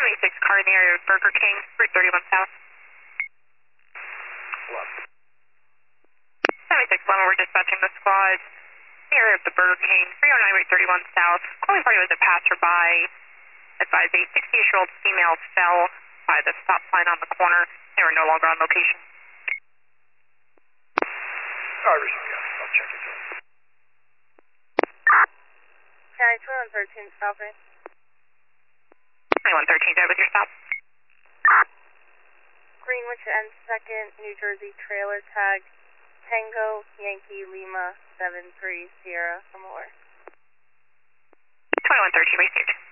76 car in the area of Burger King, Route 31 South. 76 Lemon, we're dispatching the squad in the area of the Burger King, 309 Route 31 South. Calling party was a passerby. Advised a 60-year-old female fell by the stop sign on the corner. They were no longer on location. I'll check it out. County 2113 stopping. 2113, dead with your stop. Greenwich and 2nd, New Jersey trailer tag Tango Yankee Lima 73 Sierra from where? 2113, received.